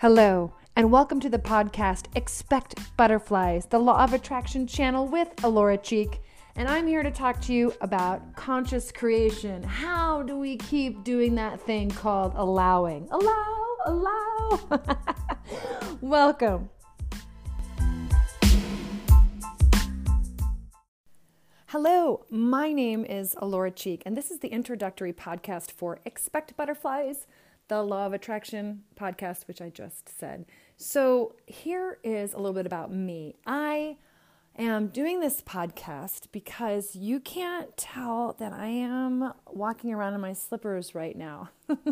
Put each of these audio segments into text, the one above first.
Hello, and welcome to the podcast Expect Butterflies, the Law of Attraction channel with Alora Cheek. And I'm here to talk to you about conscious creation. How do we keep doing that thing called allowing? Allow. Welcome. Hello, my name is Alora Cheek, and this is the introductory podcast for Expect Butterflies, the Law of Attraction podcast, which I just said. So here is a little bit about me. I am doing this podcast because you can't tell that I am walking around in my slippers right now.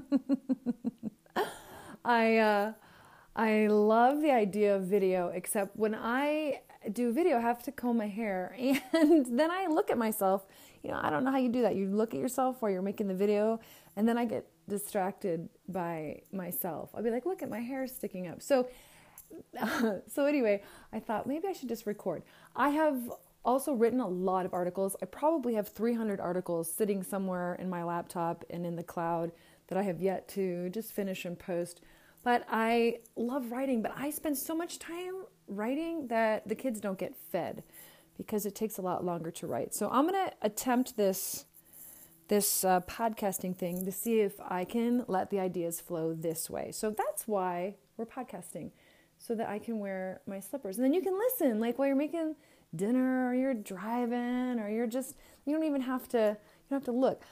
I love the idea of video, except when I do video, I have to comb my hair, and then I look at myself. I don't know how you do that. You look at yourself while you're making the video, and then I get distracted by myself. I'll be like, look at my hair sticking up. So anyway, I thought maybe I should just record. I have also written a lot of articles. I probably have 300 articles sitting somewhere in my laptop and in the cloud that I have yet to just finish and post. But I love writing, but I spend so much time writing that the kids don't get fed because it takes a lot longer to write. So I'm going to attempt this podcasting thing to see if I can let the ideas flow this way. So that's why we're podcasting, so that I can wear my slippers. And then you can listen, like while you're making dinner or you're driving or you don't have to look.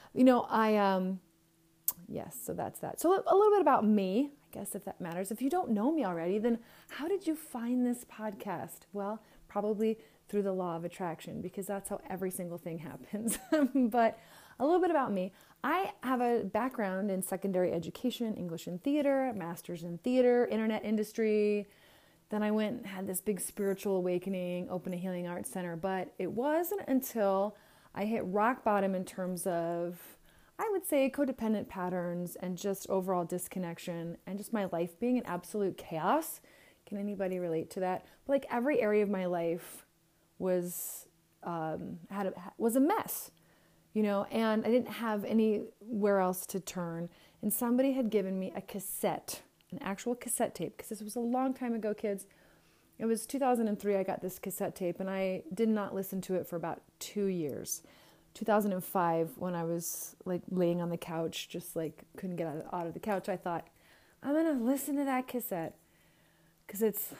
Yes, so that's that. So a little bit about me, I guess, if that matters. If you don't know me already, then how did you find this podcast? Well, probably through the law of attraction, because that's how every single thing happens. But a little bit about me. I have a background in secondary education, English and theater, master's in theater, internet industry. Then I went and had this big spiritual awakening, opened a healing arts center. But it wasn't until I hit rock bottom in terms of, I would say, codependent patterns and just overall disconnection and just my life being an absolute chaos. Can anybody relate to that? But like every area of my life was a mess. And I didn't have anywhere else to turn. And somebody had given me a cassette, an actual cassette tape, because this was a long time ago, kids. It was 2003 I got this cassette tape, and I did not listen to it for about 2 years. 2005, when I was like laying on the couch, just like couldn't get out of the couch, I thought, I'm going to listen to that cassette, because it's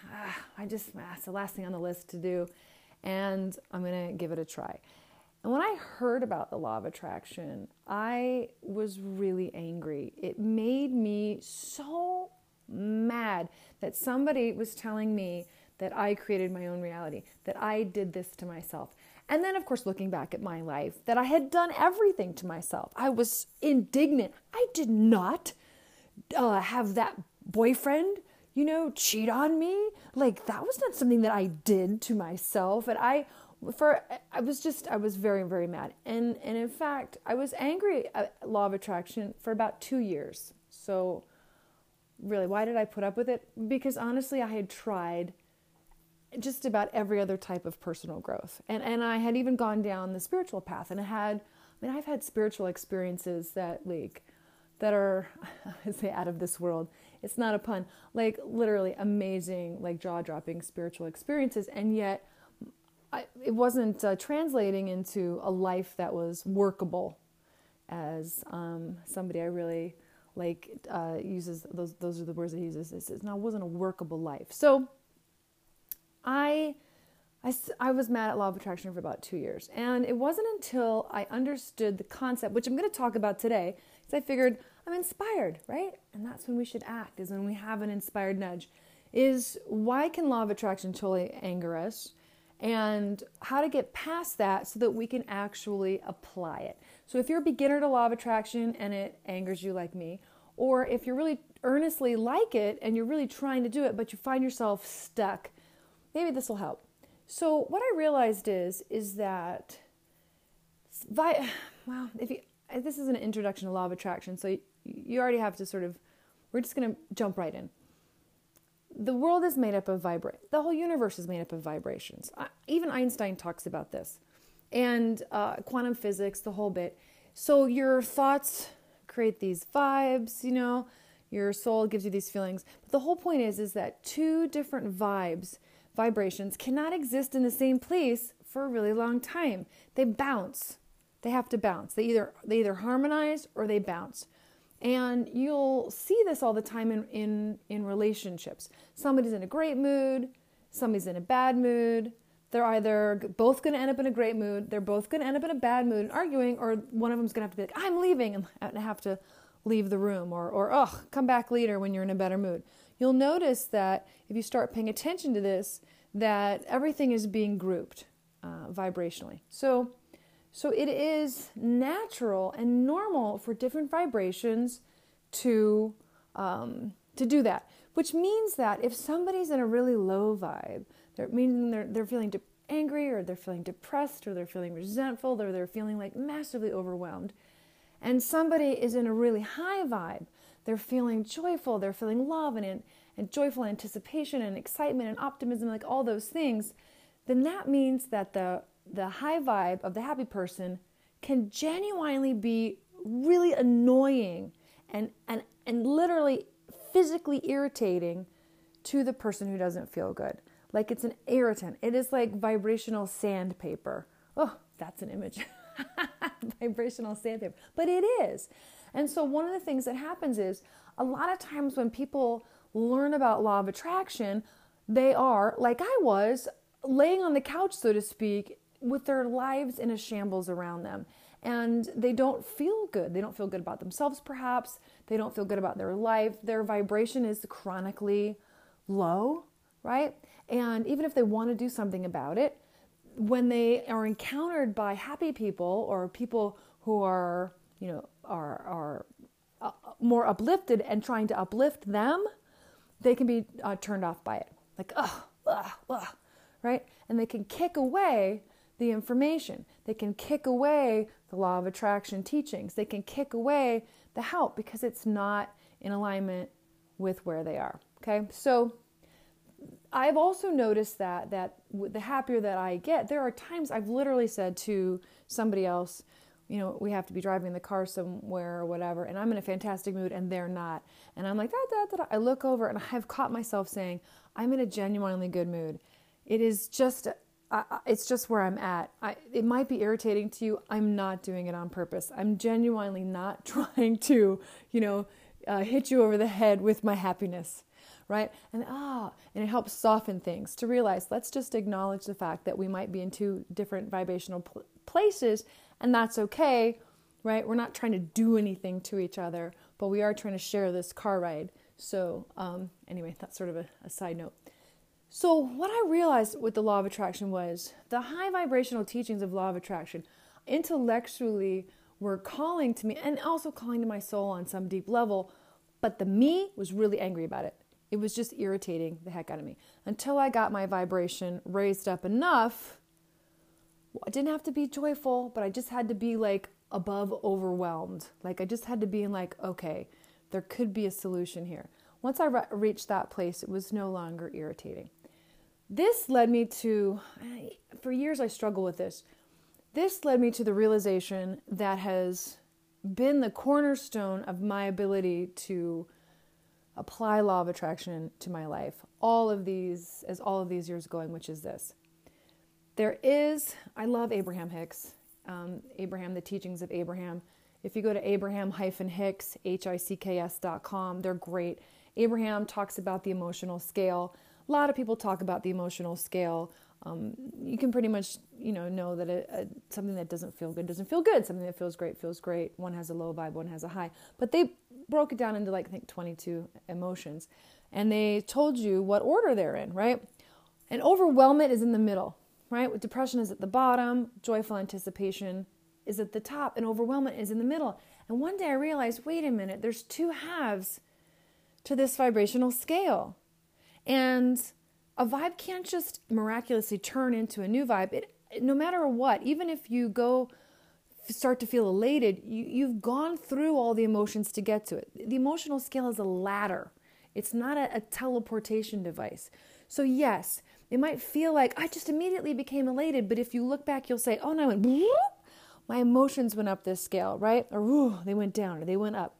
the last thing on the list to do, and I'm going to give it a try. And when I heard about the law of attraction, I was really angry. It made me so mad that somebody was telling me that I created my own reality, that I did this to myself. And then, of course, looking back at my life, that I had done everything to myself. I was indignant. I did not have that boyfriend, cheat on me. Like, that was not something that I did to myself. And I was very, very mad. And in fact, I was angry at law of attraction for about 2 years. So really, why did I put up with it? Because honestly, I had tried just about every other type of personal growth. And I had even gone down the spiritual path, and I've had spiritual experiences that are, I say, out of this world. It's not a pun. Like literally amazing, like jaw-dropping spiritual experiences. And yet it wasn't translating into a life that was workable, as somebody I really like uses. Those are the words that he uses. It wasn't a workable life. So I was mad at law of attraction for about 2 years. And it wasn't until I understood the concept, which I'm going to talk about today, because I figured I'm inspired, right? And that's when we should act, is when we have an inspired nudge, is why can law of attraction totally anger us, and how to get past that so that we can actually apply it. So if you're a beginner to law of attraction and it angers you like me, or if you're really earnestly like it and you're really trying to do it, but you find yourself stuck, maybe this will help. So what I realized is that, this is an introduction to law of attraction, so you already have to we're just going to jump right in. The world is made up of the whole universe is made up of vibrations. Even Einstein talks about this. And quantum physics, the whole bit. So your thoughts create these vibes, Your soul gives you these feelings. But the whole point is that two different vibrations cannot exist in the same place for a really long time. They bounce. They have to bounce. They either harmonize or they bounce. And you'll see this all the time in relationships. Somebody's in a great mood, somebody's in a bad mood. They're either both going to end up in a great mood, they're both going to end up in a bad mood and arguing, or one of them's going to have to be like, I'm leaving, and have to leave the room, or come back later when you're in a better mood. You'll notice that if you start paying attention to this, that everything is being grouped vibrationally. So it is natural and normal for different vibrations to do that, which means that if somebody's in a really low vibe, they're feeling angry, or they're feeling depressed, or they're feeling resentful, or they're feeling like massively overwhelmed, and somebody is in a really high vibe, they're feeling joyful, they're feeling love and joyful anticipation and excitement and optimism, like all those things, then that means that the high vibe of the happy person can genuinely be really annoying and literally physically irritating to the person who doesn't feel good. Like it's an irritant. It is like vibrational sandpaper. Oh, that's an image. Vibrational sandpaper. But it is. And so one of the things that happens is a lot of times when people learn about law of attraction, they are, like I was, laying on the couch, so to speak, with their lives in a shambles around them. And they don't feel good. They don't feel good about themselves, perhaps. They don't feel good about their life. Their vibration is chronically low, right? And even if they want to do something about it, when they are encountered by happy people or people who are more uplifted and trying to uplift them, they can be turned off by it. Like, right? And they can kick away the information. They can kick away the law of attraction teachings. They can kick away the help because it's not in alignment with where they are. Okay? So I've also noticed that the happier that I get, there are times I've literally said to somebody else, we have to be driving the car somewhere or whatever, and I'm in a fantastic mood and they're not. And I'm like, I look over and I've caught myself saying, I'm in a genuinely good mood. It is just, it's just where I'm at. It might be irritating to you. I'm not doing it on purpose. I'm genuinely not trying to, hit you over the head with my happiness. Right? And it helps soften things to realize, let's just acknowledge the fact that we might be in two different vibrational places, and that's okay, right? We're not trying to do anything to each other, but we are trying to share this car ride. So anyway, that's sort of a side note. So what I realized with the law of attraction was the high vibrational teachings of law of attraction intellectually were calling to me, and also calling to my soul on some deep level, but the me was really angry about it. It was just irritating the heck out of me until I got my vibration raised up enough. I didn't have to be joyful, but I just had to be like above overwhelmed. Like I just had to be in like, okay, there could be a solution here. Once I reached that place, it was no longer irritating. This led me to, for years I struggled with this. This led me to the realization that has been the cornerstone of my ability to apply law of attraction to my life all of these years going, which is this. I love Abraham Hicks, the teachings of Abraham. If you go to Abraham-Hicks, HICKS.com, they're great. Abraham talks about the emotional scale. A lot of people talk about the emotional scale. You can pretty much, know that something that doesn't feel good doesn't feel good. Something that feels great. One has a low vibe, one has a high. But they broke it down into 22 emotions. And they told you what order they're in, right? And overwhelmment is in the middle, right? Depression is at the bottom. Joyful anticipation is at the top. And overwhelmment is in the middle. And one day I realized, wait a minute, there's two halves to this vibrational scale. And a vibe can't just miraculously turn into a new vibe. No matter what, even if you start to feel elated, you've gone through all the emotions to get to it. The emotional scale is a ladder. It's not a teleportation device. So yes, it might feel like I just immediately became elated, but if you look back, you'll say, oh no, my emotions went up this scale, right? Or they went down or they went up.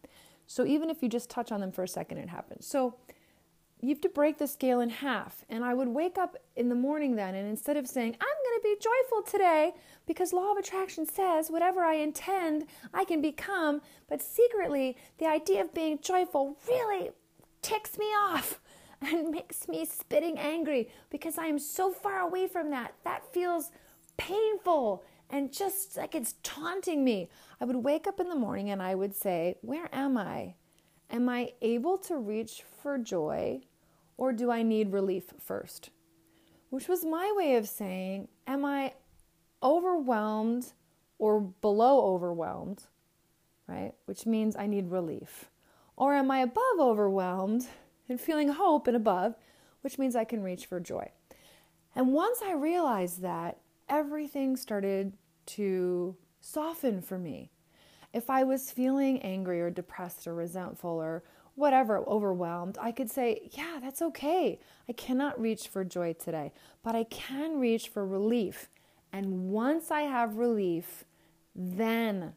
So even if you just touch on them for a second, it happens. So you have to break the scale in half. And I would wake up in the morning then, and instead of saying, I'm going to be joyful today because law of attraction says whatever I intend, I can become. But secretly, the idea of being joyful really ticks me off and makes me spitting angry because I am so far away from that. That feels painful and just like it's taunting me. I would wake up in the morning and I would say, where am I? Am I able to reach for joy, or do I need relief first? Which was my way of saying, am I overwhelmed or below overwhelmed, right? Which means I need relief. Or am I above overwhelmed and feeling hope and above, which means I can reach for joy. And once I realized that, everything started to soften for me. If I was feeling angry or depressed or resentful or whatever, overwhelmed, I could say, yeah, that's okay. I cannot reach for joy today, but I can reach for relief. And once I have relief, then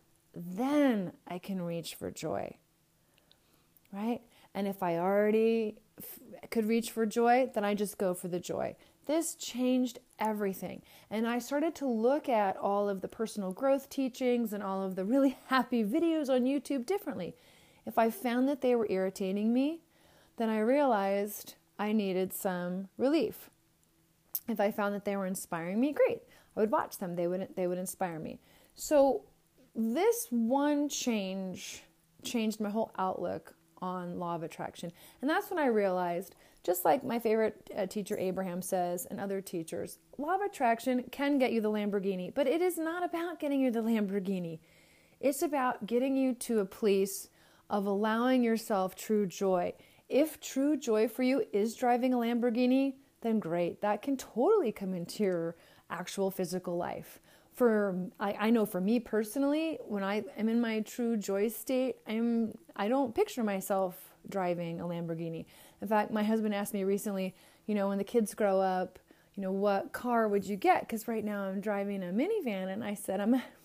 I can reach for joy, right? And if I already could reach for joy, then I just go for the joy. This changed everything. And I started to look at all of the personal growth teachings and all of the really happy videos on YouTube differently. If I found that they were irritating me, then I realized I needed some relief. If I found that they were inspiring me, great. I would watch them. They would inspire me. So this one change changed my whole outlook on law of attraction. And that's when I realized, just like my favorite teacher Abraham says and other teachers, law of attraction can get you the Lamborghini, but it is not about getting you the Lamborghini. It's about getting you to a place of allowing yourself true joy. If true joy for you is driving a Lamborghini, then great. That can totally come into your actual physical life. I know for me personally, when I am in my true joy state, I don't picture myself driving a Lamborghini. In fact, my husband asked me recently, when the kids grow up, what car would you get? Because right now I'm driving a minivan, and I said,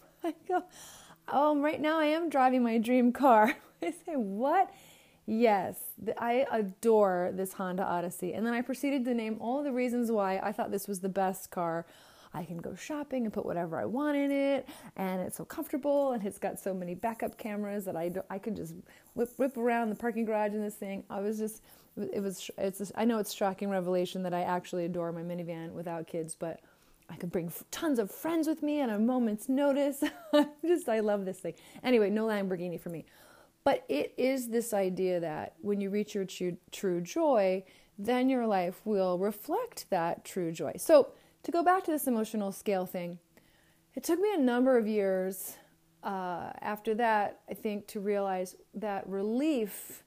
right now I am driving my dream car. I say, what? Yes, I adore this Honda Odyssey. And then I proceeded to name all the reasons why I thought this was the best car. I can go shopping and put whatever I want in it, and it's so comfortable, and it's got so many backup cameras that I could just whip around the parking garage in this thing. I know it's a shocking revelation that I actually adore my minivan without kids, but I could bring tons of friends with me at a moment's notice. I love this thing. Anyway, no Lamborghini for me. But it is this idea that when you reach your true joy, then your life will reflect that true joy. So to go back to this emotional scale thing, it took me a number of years after that, I think, to realize that relief,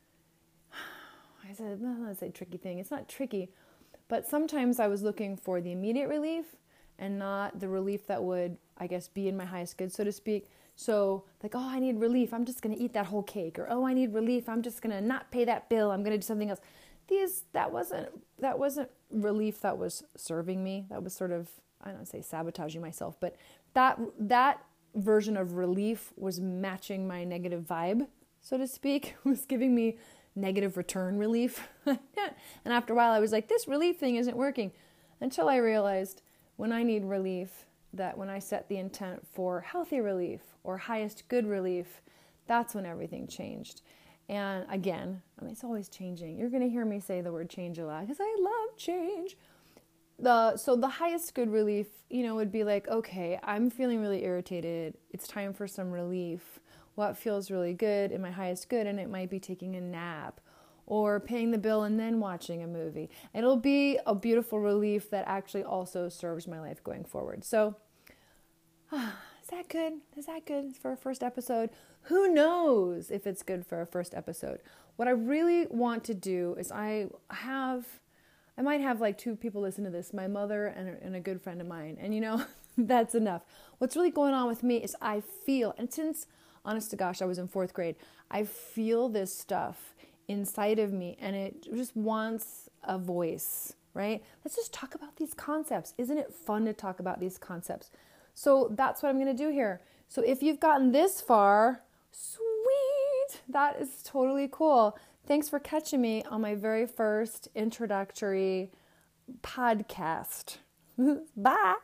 I'm not to say tricky thing, it's not tricky, but sometimes I was looking for the immediate relief and not the relief that would, I guess, be in my highest good, so to speak. So like, I need relief, I'm just going to eat that whole cake. Or, I need relief, I'm just going to not pay that bill, I'm going to do something else. That wasn't relief that was serving me. That was sort of, I don't say sabotaging myself, but that version of relief was matching my negative vibe, so to speak. It was giving me negative return relief. And after a while I was like, this relief thing isn't working, until I realized when I need relief, that when I set the intent for healthy relief or highest good relief, that's when everything changed. And again, it's always changing. You're going to hear me say the word change a lot because I love change. So the highest good relief, would be like, okay, I'm feeling really irritated. It's time for some relief. What feels really good in my highest good? And it might be taking a nap or paying the bill and then watching a movie. It'll be a beautiful relief that actually also serves my life going forward. So, is that good? Is that good for a first episode? Who knows if it's good for a first episode? What I really want to do is I might have like 2 people listen to this, my mother and a good friend of mine. And that's enough. What's really going on with me is I feel, and since, honest to gosh, I was in 4th grade, I feel this stuff inside of me, and it just wants a voice, right? Let's just talk about these concepts. Isn't it fun to talk about these concepts? So that's what I'm going to do here. So if you've gotten this far, sweet, That is totally cool. Thanks for catching me on my very first introductory podcast. Bye.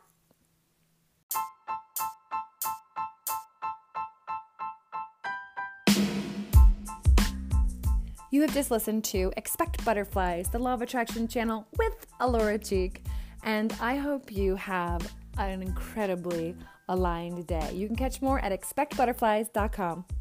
You have just listened to Expect Butterflies, the Law of Attraction channel with Alora Cheek, and I hope you have an incredibly aligned day. You can catch more at expectbutterflies.com.